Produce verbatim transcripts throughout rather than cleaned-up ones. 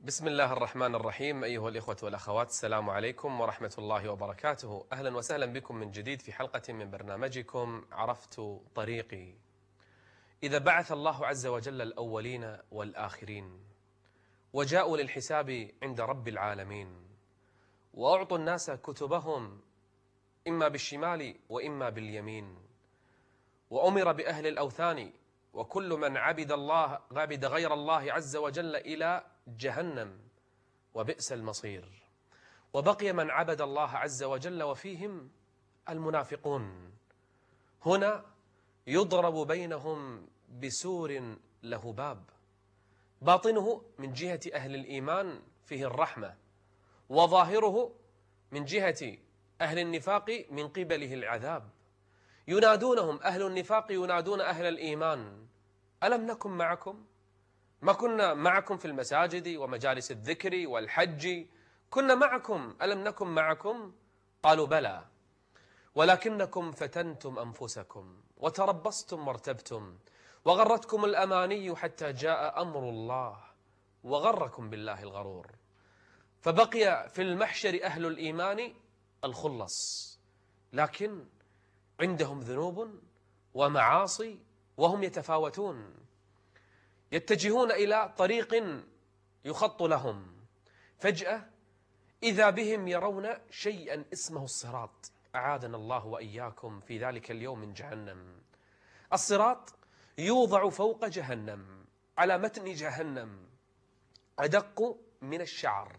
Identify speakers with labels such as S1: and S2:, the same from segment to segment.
S1: بسم الله الرحمن الرحيم. أيها الإخوة والأخوات، السلام عليكم ورحمة الله وبركاته. أهلا وسهلا بكم من جديد في حلقة من برنامجكم عرفت طريقي. إذا بعث الله عز وجل الأولين والآخرين وجاءوا للحساب عند رب العالمين وأعطوا الناس كتبهم إما بالشمال وإما باليمين، وأمر بأهل الأوثان وكل من عبد الله عبد غير الله عز وجل إلى جهنم وبئس المصير، وبقي من عبد الله عز وجل وفيهم المنافقون. هنا يضرب بينهم بسور له باب، باطنه من جهة أهل الإيمان فيه الرحمة، وظاهره من جهة أهل النفاق من قبله العذاب. ينادونهم أهل النفاق ينادون أهل الإيمان: ألم نكن معكم؟ ما كنا معكم في المساجد ومجالس الذكر والحج؟ كنا معكم، ألم نكن معكم؟ قالوا بلى، ولكنكم فتنتم أنفسكم وتربصتم وارتبتم وغرتكم الأماني حتى جاء أمر الله وغركم بالله الغرور. فبقي في المحشر أهل الإيمان الخلص، لكن عندهم ذنوب ومعاصي وهم يتفاوتون، يتجهون إلى طريق يخط لهم. فجأة إذا بهم يرون شيئا اسمه الصراط، أعاذنا الله وإياكم في ذلك اليوم من جهنم. الصراط يوضع فوق جهنم على متن جهنم، أدق من الشعر،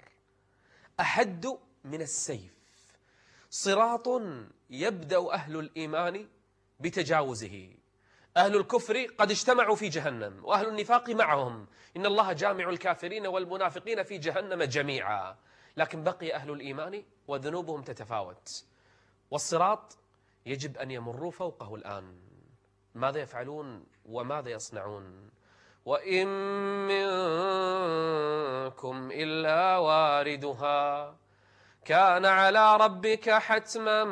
S1: أحد من السيف. صراط يبدأ أهل الإيمان بتجاوزه، أهل الكفر قد اجتمعوا في جهنم وأهل النفاق معهم، إن الله جامع الكافرين والمنافقين في جهنم جميعا، لكن بقي أهل الإيمان وذنوبهم تتفاوت، والصراط يجب أن يمروا فوقه الآن. ماذا يفعلون وماذا يصنعون؟ وإن منكم إلا واردها كان على ربك حتما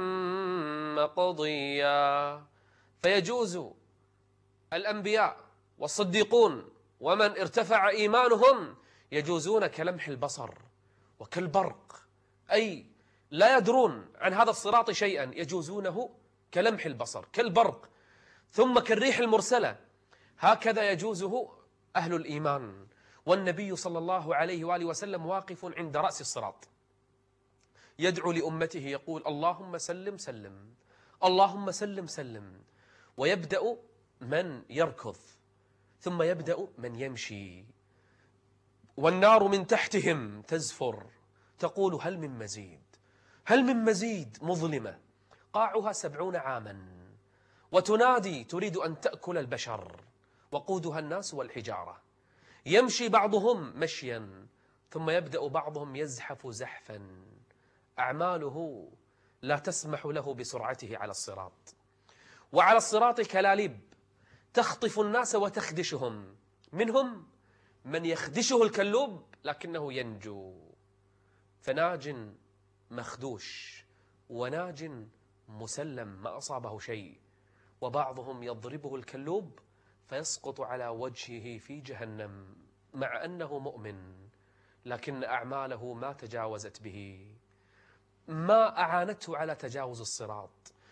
S1: مقضيا. فيجوز الأنبياء والصديقون ومن ارتفع إيمانهم يجوزون كلمح البصر وكالبرق، أي لا يدرون عن هذا الصراط شيئا، يجوزونه كلمح البصر كالبرق، ثم كالريح المرسلة، هكذا يجوزه أهل الإيمان. والنبي صلى الله عليه وآله وسلم واقف عند رأس الصراط يدعو لأمته يقول: اللهم سلم سلم، اللهم سلم سلم. ويبدأ من يركض، ثم يبدأ من يمشي، والنار من تحتهم تزفر تقول: هل من مزيد، هل من مزيد، مظلمة قاعها سبعون عاما، وتنادي تريد أن تأكل البشر، وقودها الناس والحجارة. يمشي بعضهم مشيا، ثم يبدأ بعضهم يزحف زحفا، أعماله لا تسمح له بسرعته على الصراط. وعلى الصراط كلاليب تخطف الناس وتخدشهم، منهم من يخدشه الكلوب لكنه ينجو، فناج مخدوش وناج مسلم ما أصابه شيء، وبعضهم يضربه الكلوب فيسقط على وجهه في جهنم مع أنه مؤمن، لكن أعماله ما تجاوزت به، ما أعانته على تجاوز الصراط.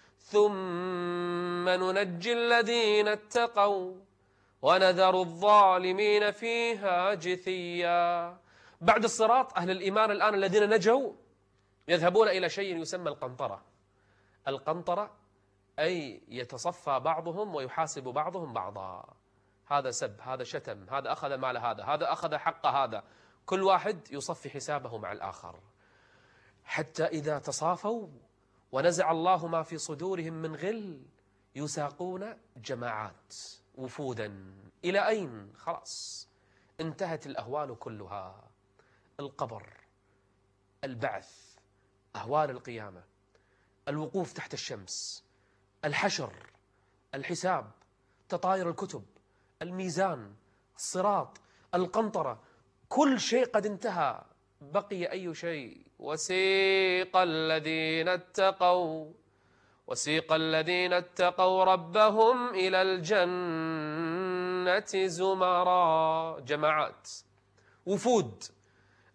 S1: ثم ننجي الذين اتقوا ونذر الظالمين فيها جثيا. بعد الصراط أهل الإيمان الآن الذين نجوا يذهبون إلى شيء يسمى القنطرة. القنطرة أي يتصفى بعضهم ويحاسب بعضهم بعضا، هذا سب، هذا شتم، هذا أخذ مال هذا، هذا أخذ حق هذا، كل واحد يصفي حسابه مع الآخر، حتى إذا تصافوا ونزع الله ما في صدورهم من غل يساقون جماعات وفودا. إلى أين؟ خلاص انتهت الأهوال كلها، القبر، البعث، أهوال القيامة، الوقوف تحت الشمس، الحشر، الحساب، تطاير الكتب، الميزان، الصراط، القنطرة، كل شيء قد انتهى. بقي أي شيء؟ وسيق الذين اتقوا وسيق الذين اتقوا ربهم إلى الجنة زمرا، جماعات، وفود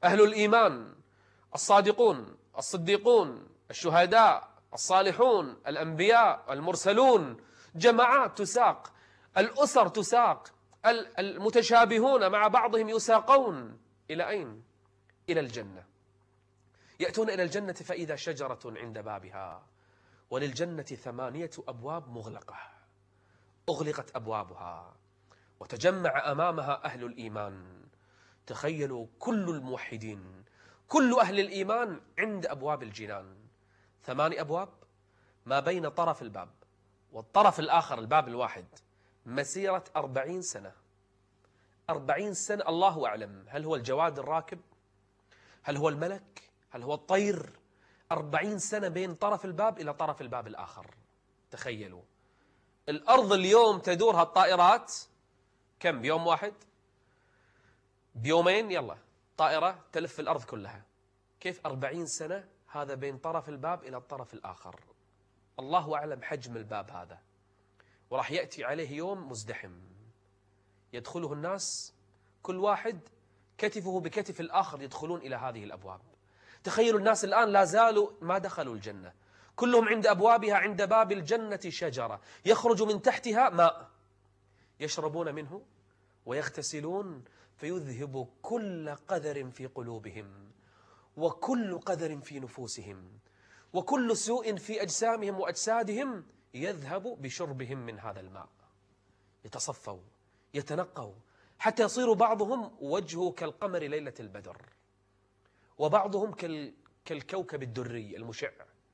S1: أهل الإيمان الصادقون الصديقون الشهداء الصالحون الأنبياء المرسلون، جماعات تساق، الأسر تساق، المتشابهون مع بعضهم يساقون إلى أين؟ إلى الجنة. يأتون إلى الجنة فإذا شجرة عند بابها، وللجنة ثمانية أبواب مغلقة، أغلقت أبوابها وتجمع أمامها أهل الإيمان. تخيلوا كل الموحدين، كل أهل الإيمان عند أبواب الجنان، ثماني أبواب ما بين طرف الباب والطرف الآخر الباب الواحد مسيرة أربعين سنة. أربعين سنة، الله أعلم هل هو الجواد الراكب، هل هو الملك، هل هو الطير. أربعين سنة بين طرف الباب إلى طرف الباب الآخر. تخيلوا الأرض اليوم تدورها الطائرات كم بيوم واحد؟ بيومين يلا طائرة تلف الأرض كلها. كيف أربعين سنة هذا بين طرف الباب إلى الطرف الآخر؟ الله أعلم حجم الباب هذا. وراح يأتي عليه يوم مزدحم يدخله الناس كل واحد كتفه بكتف الآخر يدخلون إلى هذه الأبواب. تخيلوا الناس الآن لا زالوا ما دخلوا الجنة، كلهم عند أبوابها. عند باب الجنة شجرة يخرج من تحتها ماء يشربون منه ويغتسلون فيذهب كل قذر في قلوبهم وكل قذر في نفوسهم وكل سوء في أجسامهم وأجسادهم يذهب بشربهم من هذا الماء. يتصفوا يتنقوا حتى يصير بعضهم وجهه كالقمر ليلة البدر، وبعضهم كالكوكب الدري المشع،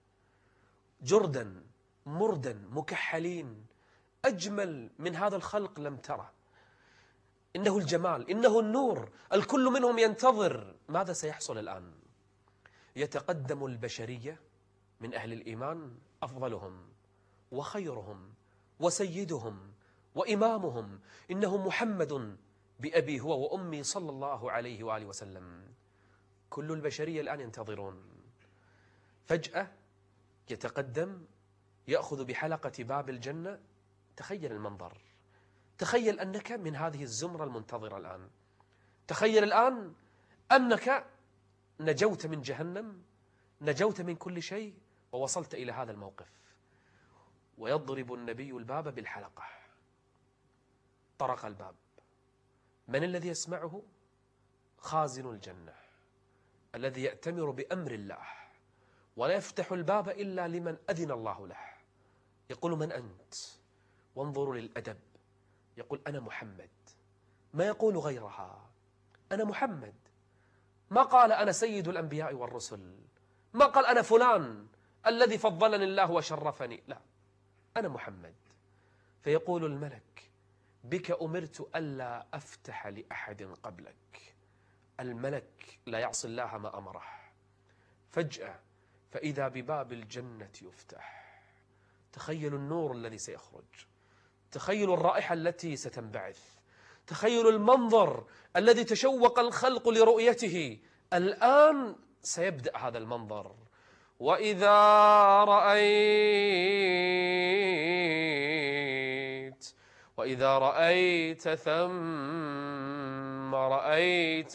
S1: جردا مردا مكحلين، أجمل من هذا الخلق لم ترى. إنه الجمال، إنه النور. الكل منهم ينتظر ماذا سيحصل الآن. يتقدم البشرية من أهل الإيمان أفضلهم وخيرهم وسيدهم وإمامهم، إنه محمد بأبي هو وأمي صلى الله عليه وآله وسلم. كل البشرية الآن ينتظرون. فجأة يتقدم يأخذ بحلقة باب الجنة. تخيل المنظر، تخيل أنك من هذه الزمرة المنتظرة الآن. تخيل الآن أنك نجوت من جهنم، نجوت من كل شيء ووصلت إلى هذا الموقف. ويضرب النبي الباب بالحلقة. طرق الباب. من الذي يسمعه؟ خازن الجنة الذي يأتمر بأمر الله ولا يفتح الباب إلا لمن أذن الله له. يقول من أنت؟ وانظروا للأدب. يقول أنا محمد، ما يقول غيرها. أنا محمد، ما قال أنا سيد الأنبياء والرسل، ما قال أنا فلان الذي فضلني الله وشرفني، لا، أنا محمد. فيقول الملك بك أمرت ألا أفتح لأحد قبلك. الملك لا يعصي الله ما أمره. فجأة فإذا بباب الجنة يفتح. تخيلوا النور الذي سيخرج، تخيلوا الرائحة التي ستنبعث، تخيلوا المنظر الذي تشوق الخلق لرؤيته. الآن سيبدأ هذا المنظر. وإذا رأيت وإذا رأيت ثم رأيت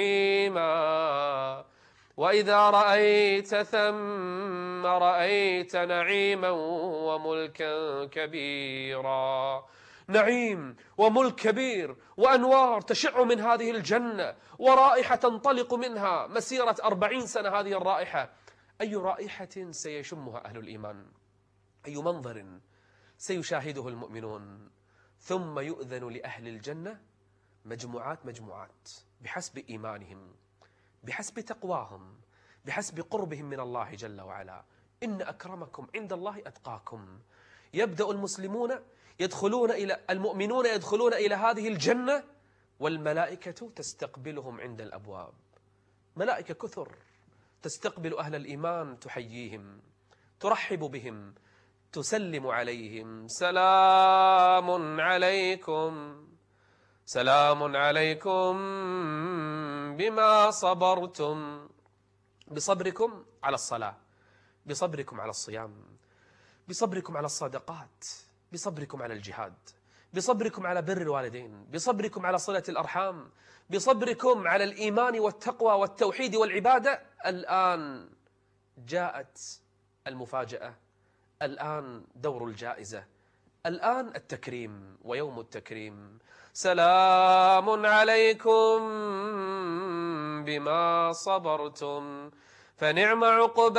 S1: نعيما وإذا رأيت ثم رأيت نعيما وملكا كبيرا. نعيم وملك كبير وأنوار تشع من هذه الجنة ورائحة تنطلق منها مسيرة أربعين سنة. هذه الرائحة أي رائحة سيشمها أهل الإيمان؟ أي منظر سيشاهده المؤمنون؟ ثم يؤذن لأهل الجنة مجموعات مجموعات بحسب إيمانهم، بحسب تقواهم، بحسب قربهم من الله جل وعلا. إن أكرمكم عند الله أتقاكم. يبدأ المسلمون يدخلون إلى المؤمنون يدخلون إلى هذه الجنة والملائكة تستقبلهم عند الأبواب. ملائكة كثر تستقبل أهل الإيمان، تحييهم، ترحب بهم، تسلم عليهم. سلام عليكم سلام عليكم بما صبرتم. بصبركم على الصلاة، بصبركم على الصيام، بصبركم على الصدقات، بصبركم على الجهاد، بصبركم على بر الوالدين، بصبركم على صلة الأرحام، بصبركم على الإيمان والتقوى والتوحيد والعبادة. الآن جاءت المفاجأة، الآن دور الجائزة، الآن التكريم ويوم التكريم. سلام عليكم بما صبرتم فنعم عقبى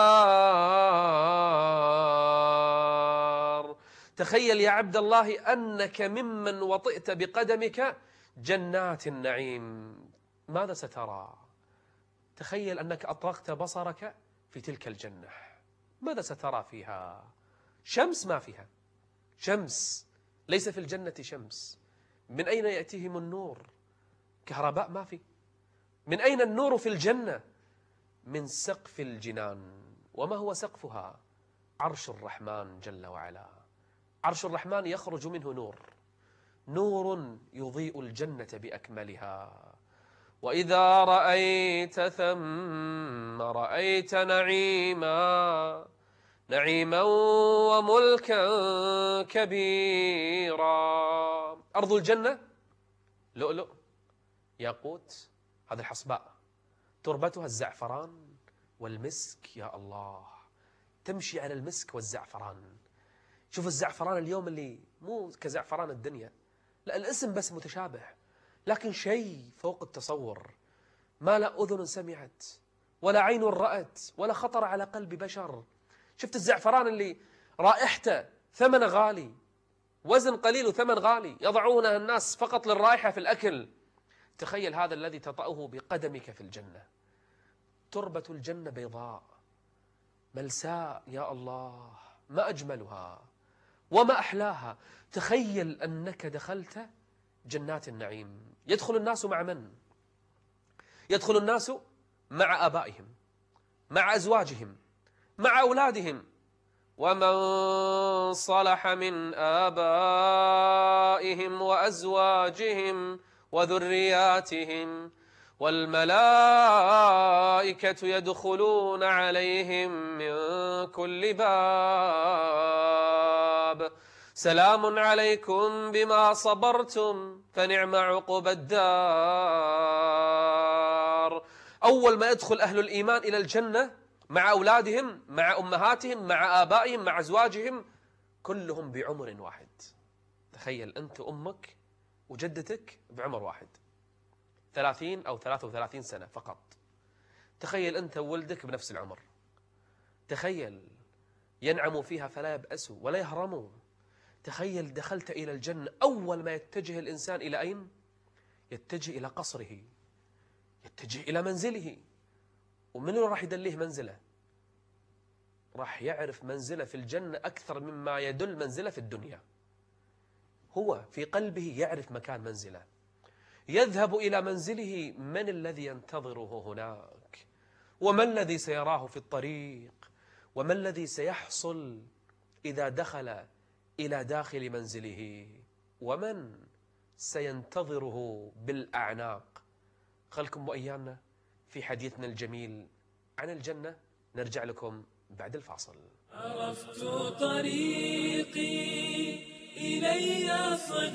S1: الدار. تخيل يا عبد الله أنك ممن وطئت بقدمك جنات النعيم، ماذا سترى؟ تخيل أنك أطلقت بصرك في تلك الجنة، ماذا سترى فيها؟ شمس ما فيها، شمس ليس في الجنة شمس. من أين يأتيهم النور؟ كهرباء ما في. من أين النور في الجنة؟ من سقف الجنان. وما هو سقفها؟ عرش الرحمن جل وعلا. عرش الرحمن يخرج منه نور، نور يضيء الجنة بأكملها. وإذا رأيت ثم رأيت نعيما نعيما وملكا كبيرا. أرض الجنة لؤلؤ ياقوت، هذا الحصباء، تربتها الزعفران والمسك. يا الله، تمشي على المسك والزعفران. شوف الزعفران اليوم اللي مو كزعفران الدنيا، لا الاسم بس متشابه، لكن شيء فوق التصور، ما لا أذن سمعت ولا عين رأت ولا خطر على قلب بشر. شفت الزعفران اللي رائحته ثمن غالي، وزن قليل وثمن غالي، يضعونه الناس فقط للرائحة في الأكل. تخيل هذا الذي تطأه بقدمك في الجنة. تربة الجنة بيضاء ملساء، يا الله ما أجملها وما أحلاها. تخيل أنك دخلت جنات النعيم. يدخل الناس مع من؟ يدخل الناس مع آبائهم، مع أزواجهم، مع أولادهم، ومن صلح من آبائهم وأزواجهم وذرياتهم، والملائكة يدخلون عليهم من كل باب. سلام عليكم بما صبرتم فنعم عقبى الدار. أول ما يدخل أهل الإيمان إلى الجنة مع أولادهم، مع أمهاتهم، مع آبائهم، مع أزواجهم، كلهم بعمر واحد. تخيل أنت أمك وجدتك بعمر واحد، ثلاثين أو ثلاثة وثلاثين سنة فقط. تخيل أنت وولدك بنفس العمر. تخيل ينعموا فيها فلا يبأسوا ولا يهرموا. تخيل دخلت إلى الجنة، أول ما يتجه الإنسان إلى أين؟ يتجه إلى قصره، يتجه إلى منزله. ومن راح يدليه منزله؟ راح يعرف منزله في الجنة أكثر مما يدل منزله في الدنيا. هو في قلبه يعرف مكان منزله. يذهب إلى منزله، من الذي ينتظره هناك؟ وما الذي سيراه في الطريق؟ وما الذي سيحصل إذا دخل إلى داخل منزله؟ ومن سينتظره بالأعناق؟ خلكم وإيانا في حديثنا الجميل عن الجنة. نرجع لكم بعد الفاصل.
S2: عرفت طريقي إلي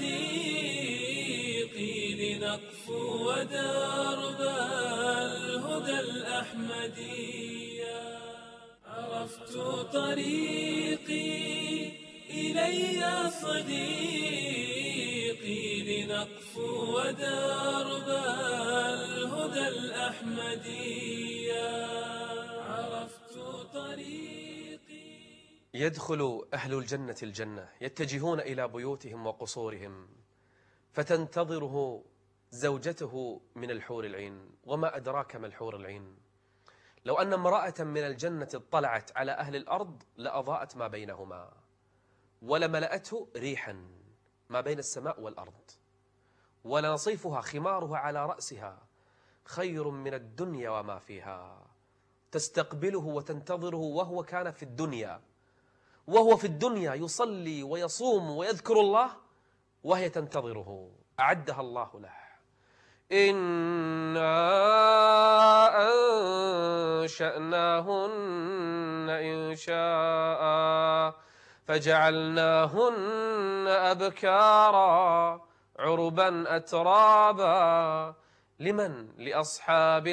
S2: صديقي، لنقفو ودرب الهدى الأحمدية. عرفت طريقي إلي صديقي، لنقفو ودرب الهدى الأحمدية. عرفت طريقي.
S1: يدخل أهل الجنة الجنة، يتجهون إلى بيوتهم وقصورهم، فتنتظره زوجته من الحور العين. وما أدراك ما الحور العين؟ لو أن امرأة من الجنة اطلعت على أهل الأرض لأضاءت ما بينهما، ولملأته ريحا ما بين السماء والأرض، ولنصيفها خمارها على رأسها خير من الدنيا وما فيها. تستقبله وتنتظره وهو كان في الدنيا، وهو في الدنيا يصلي ويصوم ويذكر الله، وهي تنتظره. أعدها الله له. إنا أنشأناهن إنشاء فجعلناهن أبكارا عربا أترابا. لمن؟ لأصحاب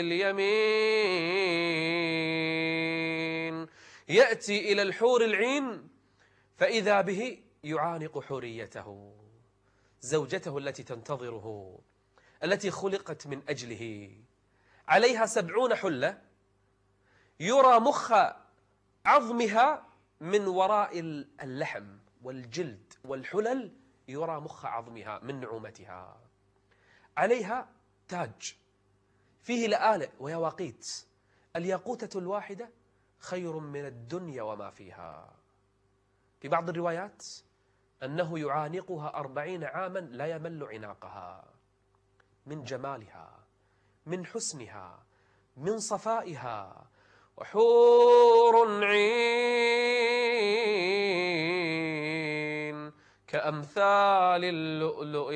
S1: اليمين. يأتي إلى الحور العين فإذا به يعانق حوريته، زوجته التي تنتظره، التي خلقت من أجله. عليها سبعون حلة، يرى مخ عظمها من وراء اللحم والجلد والحلل، يرى مخ عظمها من نعومتها. عليها تاج فيه لآلئ ويواقيت، الياقوتة الواحدة خير من الدنيا وما فيها. في بعض الروايات أنه يعانقها أربعين عاما لا يمل عناقها، من جمالها، من حسنها، من صفائها. وحور عين كأمثال اللؤلؤ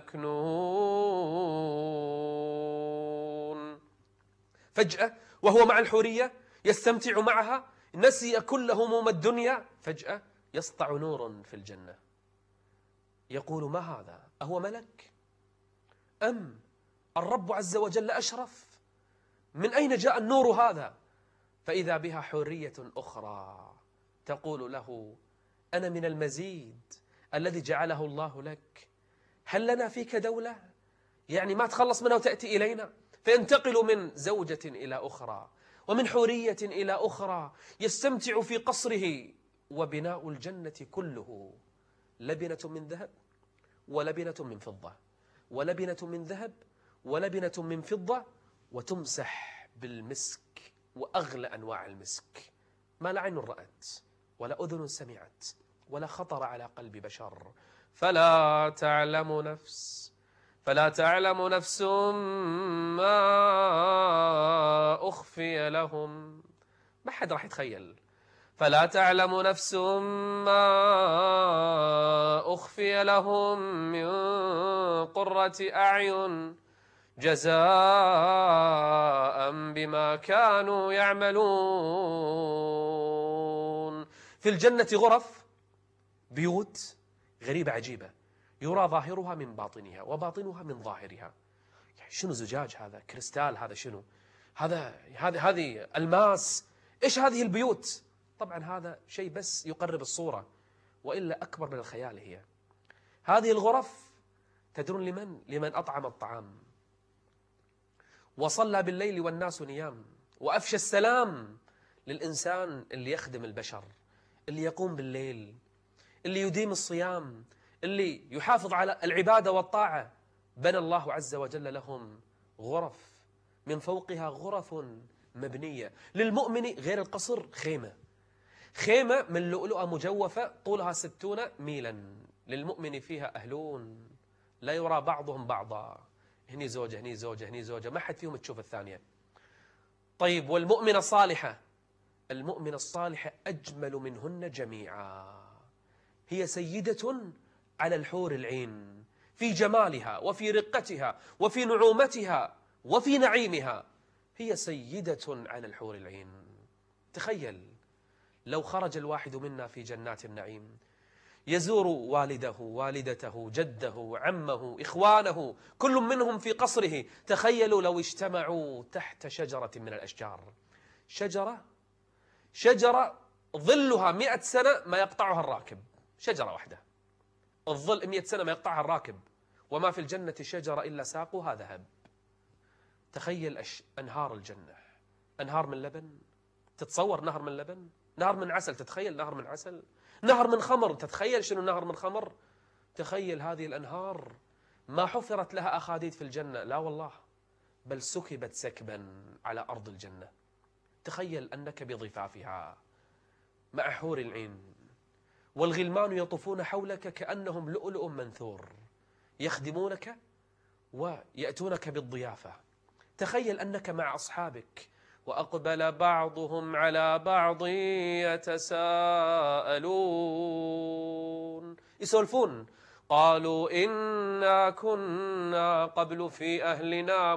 S1: المكنون. فجأة وهو مع الحورية يستمتع معها، نسي كل هموم الدنيا، فجأة يسطع نور في الجنة، يقول: ما هذا؟ أهو ملك أم الرب عز وجل أشرف؟ من أين جاء النور هذا؟ فإذا بها حورية أخرى تقول له: أنا من المزيد الذي جعله الله لك، هل لنا فيك دولة؟ يعني ما تخلص منها وتأتي إلينا؟ فينتقل من زوجة إلى أخرى ومن حورية إلى أخرى، يستمتع في قصره. وبناء الجنة كله لبنة من ذهب ولبنة من فضة، ولبنة من ذهب ولبنة من فضة، وتمسح بالمسك وأغلى أنواع المسك، ما لا عين رأت ولا أذن سمعت ولا خطر على قلب بشر. فلا تعلم نفس فلا تعلم نفس ما أخفي لهم، ما حد راح يتخيل. فلا تعلم نفس ما أخفي لهم من قرة أعين جزاء بما كانوا يعملون. في الجنة غرف، بيوت غريبة عجيبة، يرى ظاهرها من باطنها وباطنها من ظاهرها. يعني شنو زجاج هذا؟ كريستال هذا؟ شنو هذا؟ هذه هذه الماس؟ إيش هذه البيوت؟ طبعا هذا شيء بس يقرب الصورة، وإلا أكبر من الخيال. هي هذه الغرف تدرون لمن؟ لمن أطعم الطعام وصلى بالليل والناس نيام، وأفشى السلام للإنسان اللي يخدم البشر، اللي يقوم بالليل، اللي يديم الصيام، اللي يحافظ على العبادة والطاعة. بنى الله عز وجل لهم غرف، من فوقها غرف مبنية للمؤمن، غير القصر خيمة، خيمة من لؤلؤة مجوفة طولها ستون ميلا، للمؤمن فيها أهلون لا يرى بعضهم بعضا، هني زوجة هني زوجة هني زوجة، ما حد فيهم تشوف الثانية. طيب والمؤمنة الصالحة؟ المؤمنة الصالحة أجمل منهن جميعا، هي سيدة على الحور العين في جمالها وفي رقتها وفي نعومتها وفي نعيمها، هي سيدة على الحور العين. تخيل لو خرج الواحد منا في جنات النعيم يزور والده والدته جده عمه إخوانه، كل منهم في قصره. تخيلوا لو اجتمعوا تحت شجرة من الأشجار، شجرة شجرة ظلها مئة سنة ما يقطعها الراكب، شجرة واحدة الظل مئة سنة ما يقطعها الراكب، وما في الجنة شجرة إلا ساقها ذهب. تخيل أش... أنهار الجنة، أنهار من لبن، تتصور نهر من لبن، نهر من عسل، تتخيل نهر من عسل، نهر من خمر، تتخيل شنو نهر من خمر. تخيل هذه الأنهار ما حفرت لها أخاديد في الجنة، لا والله، بل سكبت سكبا على أرض الجنة. تخيل أنك بضفافها مع حور العين، والغلمان يطوفون حولك كأنهم لؤلؤ منثور، يخدمونك ويأتونك بالضيافة. تخيل أنك مع أصحابك، وأقبل بعضهم على بعض يتساءلون، يسولفون، قالوا إنا كنا قبل في أهلنا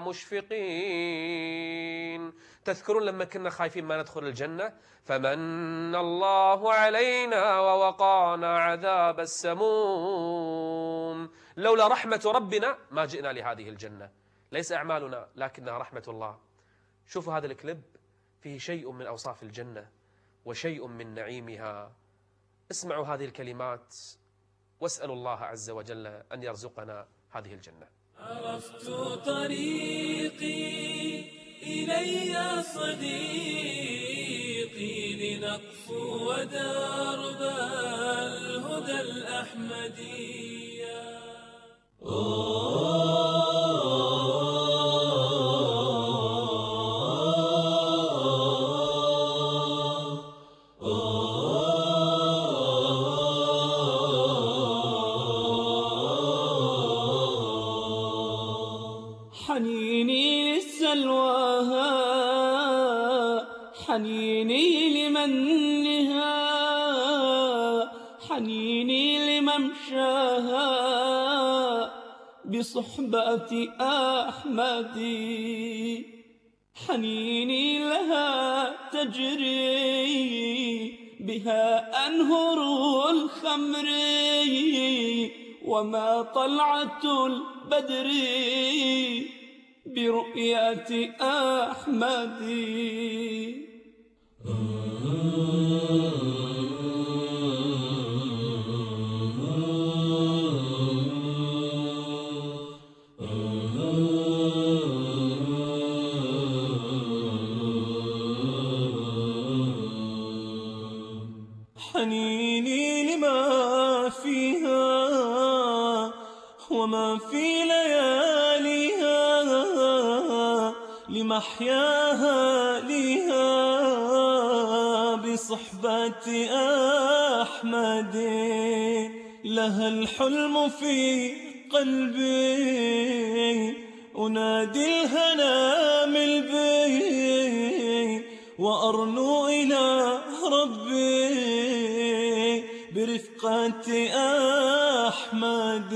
S1: مشفقين. تذكرون لما كنا خايفين ما ندخل الجنة؟ فمن الله علينا ووقانا عذاب السموم. لولا رحمة ربنا ما جئنا لهذه الجنة. ليس أعمالنا لكنها رحمة الله. شوفوا هذا الكليب فيه شيء من أوصاف الجنة وشيء من نعيمها. اسمعوا هذه الكلمات واسألوا الله عز وجل أن يرزقنا هذه الجنة.
S2: عرفت طريقي إلي صديقي لنقفو ودرب الهدى الأحمدية.
S3: حنيني لسلواها حنيني لمنها حنيني لممشاها بصحبة أحمد. حنيني لها تجري بها أنهر الخمر وما طلعة البدر برؤية أحمد. حنيني لما فيها وما في لياليها لمحياها ليها بصحبة أحمد. لها الحلم في قلبي أنادي الهنا من بي وأرنو إلى ربي برفقة أحمد.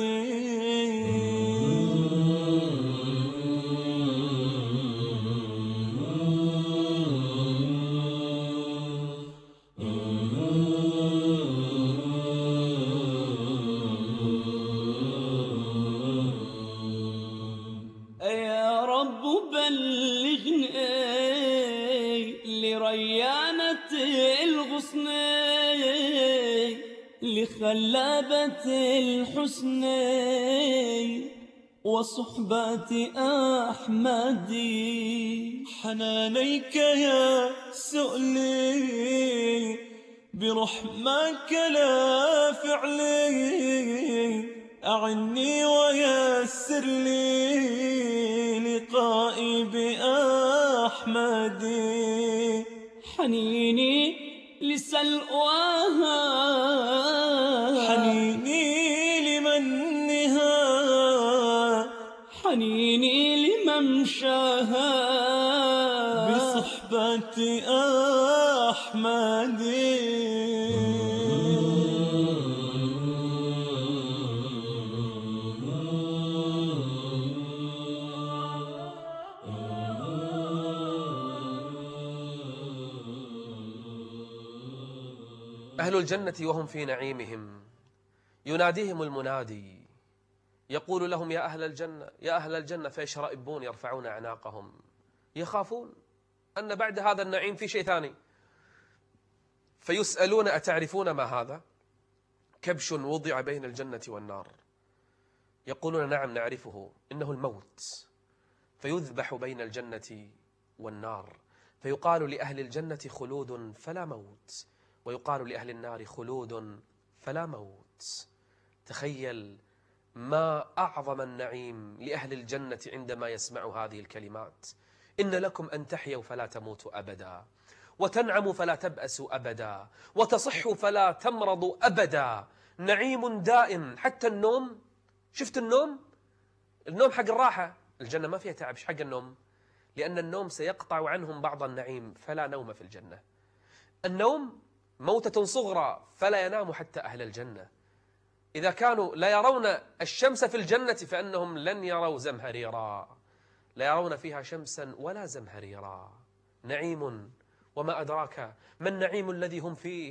S3: يا رب بلغني لريانة الغصن لخلابة الحسن وصحبة أحمد. حنانيك يا سؤلي برحمك لا فعلي أعني ويسر لي لقائي بأحمد. حنيني لسلواها حنيني لمنها حنيني لممشاها بصحبة أحمد.
S1: أهل الجنة وهم في نعيمهم يناديهم المنادي يقول لهم يا أهل الجنة يا أهل الجنة، فيشرئبون يرفعون أعناقهم يخافون أن بعد هذا النعيم في شيء ثاني. فيسألون أتعرفون ما هذا؟ كبش وضع بين الجنة والنار. يقولون نعم نعرفه، إنه الموت. فيذبح بين الجنة والنار فيقال لأهل الجنة خلود فلا موت، ويقال لأهل النار خلود فلا موت. تخيل ما أعظم النعيم لأهل الجنة عندما يسمعوا هذه الكلمات: إن لكم أن تحيوا فلا تموتوا أبدا، وتنعموا فلا تبأسوا أبدا، وتصحوا فلا تمرضوا أبدا. نعيم دائم حتى النوم. شفت النوم؟ النوم حق الراحة. الجنة ما فيها تعب. حق النوم؟ لأن النوم سيقطع عنهم بعض النعيم، فلا نوم في الجنة. النوم موتة صغرى، فلا ينام حتى أهل الجنة. إذا كانوا لا يرون الشمس في الجنة فإنهم لن يروا زمهريرا، لا يرون فيها شمسا ولا زمهريرا. نعيم، وما أدراك ما النعيم الذي هم فيه.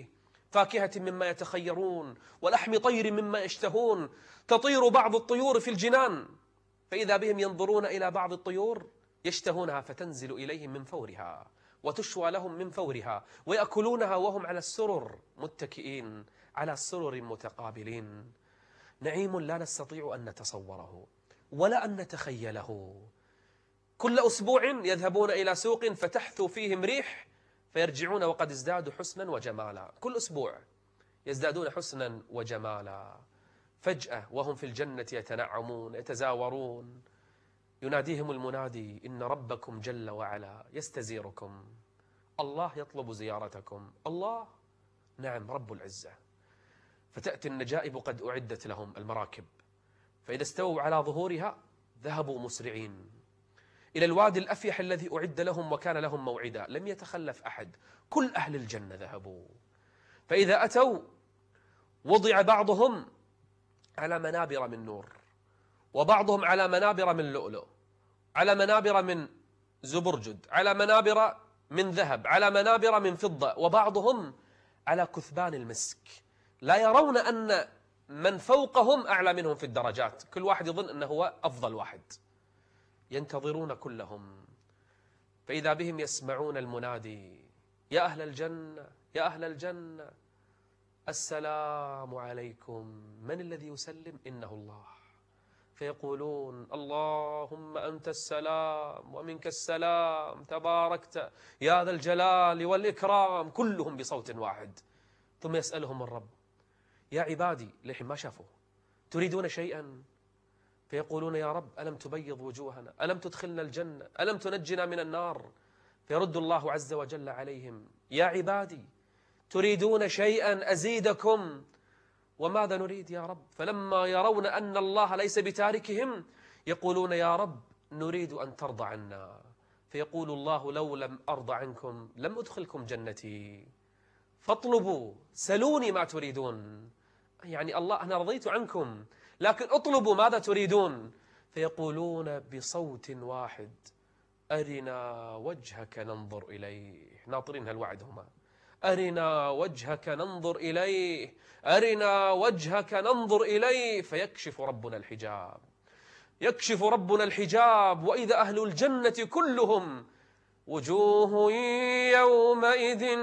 S1: فاكهة مما يتخيرون ولحم طير مما يشتهون. تطير بعض الطيور في الجنان فإذا بهم ينظرون إلى بعض الطيور يشتهونها فتنزل إليهم من فورها وتشوى لهم من فورها ويأكلونها وهم على السرر متكئين على سرر متقابلين. نعيم لا نستطيع أن نتصوره ولا أن نتخيله. كل أسبوع يذهبون إلى سوق فتحثو فيهم ريح فيرجعون وقد ازدادوا حسنا وجمالا. كل أسبوع يزدادون حسنا وجمالا. فجأة وهم في الجنة يتنعمون يتزاورون يناديهم المنادي إن ربكم جل وعلا يستزيركم. الله يطلب زيارتكم. الله نعم رب العزة. فتأتي النجائب قد أعدت لهم المراكب فإذا استووا على ظهورها ذهبوا مسرعين إلى الوادي الأفيح الذي أعد لهم وكان لهم موعدا. لم يتخلف أحد. كل أهل الجنة ذهبوا. فإذا أتوا وضع بعضهم على منابر من نور وبعضهم على منابر من لؤلؤ على منابر من زبرجد على منابر من ذهب على منابر من فضة وبعضهم على كثبان المسك. لا يرون أن من فوقهم أعلى منهم في الدرجات. كل واحد يظن أنه هو أفضل واحد. ينتظرون كلهم فإذا بهم يسمعون المنادي يا أهل الجنة يا أهل الجنة السلام عليكم. من الذي يسلم؟ إنه الله. فيقولون اللهم أنت السلام ومنك السلام تباركت يا ذا الجلال والإكرام. كلهم بصوت واحد. ثم يسألهم الرب يا عبادي لحين ما شافوا تريدون شيئا؟ فيقولون يا رب ألم تبيض وجوهنا ألم تدخلنا الجنة ألم تنجنا من النار؟ فيرد الله عز وجل عليهم يا عبادي تريدون شيئا أزيدكم؟ وماذا نريد يا رب؟ فلما يرون أن الله ليس بتاركهم يقولون يا رب نريد أن ترضى عنا. فيقول الله لو لم أرضى عنكم لم أدخلكم جنتي فاطلبوا سلوني ما تريدون. يعني الله أنا رضيت عنكم لكن اطلبوا ماذا تريدون. فيقولون بصوت واحد أرنا وجهك ننظر إليه. ناطرين هالوعد هما أرنا وجهك ننظر إليه أرنا وجهك ننظر إليه. فيكشف ربنا الحجاب يكشف ربنا الحجاب وإذا أهل الجنة كلهم وجوه يومئذ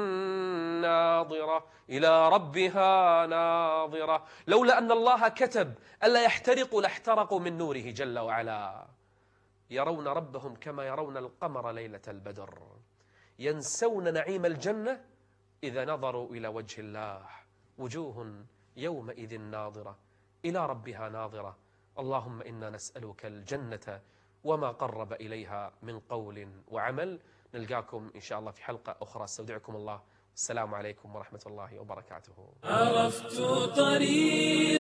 S1: ناظرة إلى ربها ناظرة. لولا أن الله كتب ألا يحترقوا لاحترقوا من نوره جل وعلا. يرون ربهم كما يرون القمر ليلة البدر. ينسون نعيم الجنة إذا نظروا إلى وجه الله. وجوه يومئذ ناظرة إلى ربها ناظرة. اللهم إنا نسألك الجنة وما قرب إليها من قول وعمل. نلقاكم إن شاء الله في حلقة أخرى. استودعكم الله. السلام عليكم ورحمة الله وبركاته.
S2: عرفت طريق